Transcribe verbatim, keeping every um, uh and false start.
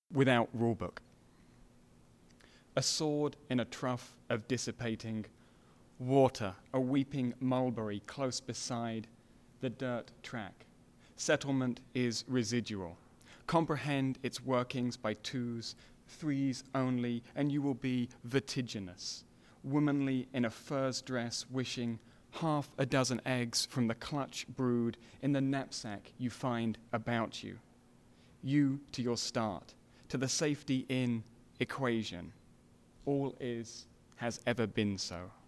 without rulebook. A sword in a trough of dissipating water, a weeping mulberry close beside the dirt track. Settlement is residual. Comprehend its workings by twos, threes only, and you will be vertiginous, womanly in a furze dress, wishing half a dozen eggs from the clutch brood in the knapsack you find about you. You to your start, to the safety in equation. All is, has ever been so.